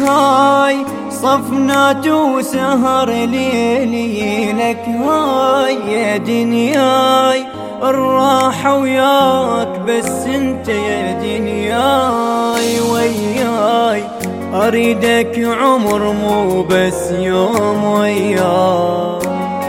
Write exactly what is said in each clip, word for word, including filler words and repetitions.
هاي صفنات وسهر ليلي لك هاي يا دنياي الراحة وياك بس انت يا دنياي وياي اريدك عمر مو بس يوم وياي.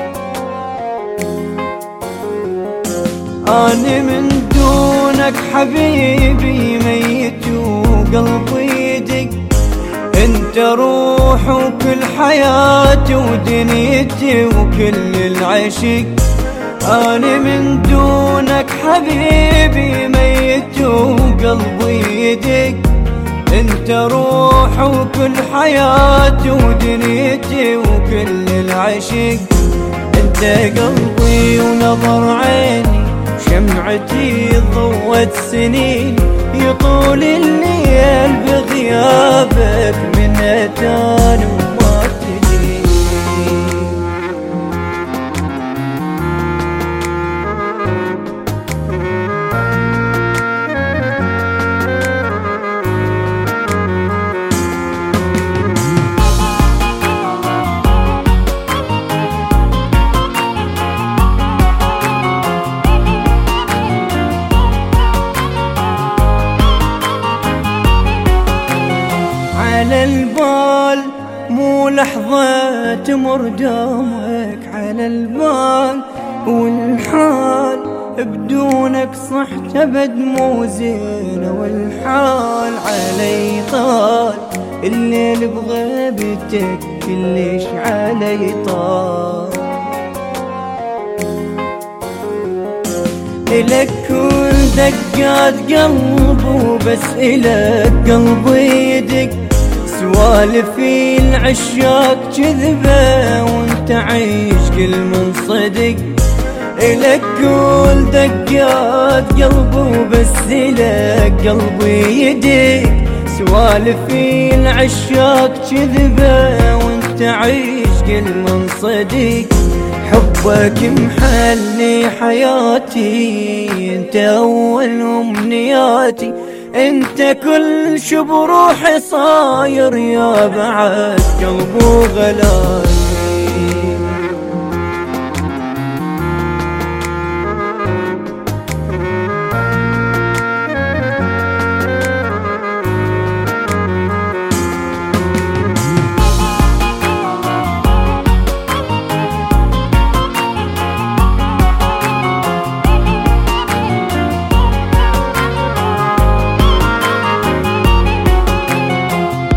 أنا من دونك حبيبي ميت وقلبي يدق، انت روح وكل حياتي ودنيتي وكل العشق. أنا من دونك حبيبي ميت وقلبي يدق، انت روح وكل حياتي ودنيتي وكل العشق. انت قلبي ونظر عيني شمعتي ضوت سنين، يطول الليل بغيابك من أتان وما تجي. على البال مو لحظة تمر دومك، على البال والحال بدونك صح تبد مو زين، والحال علي طال الليل بغيبتك كلش علي طال. إلك كل دقات قلب وبس إلك قلبي يدق، سوالفي العشاق كذبة وانت عيش كل من صدق. إلك كل دقات قلب وبس إلك قلبي يدق، سوالفي العشاق كذبة وانت عيش كل من صدق. حبك محلي حياتي انت اول امنياتي، انت كل شي بروحي صاير يا بعد قلب وغلاتي.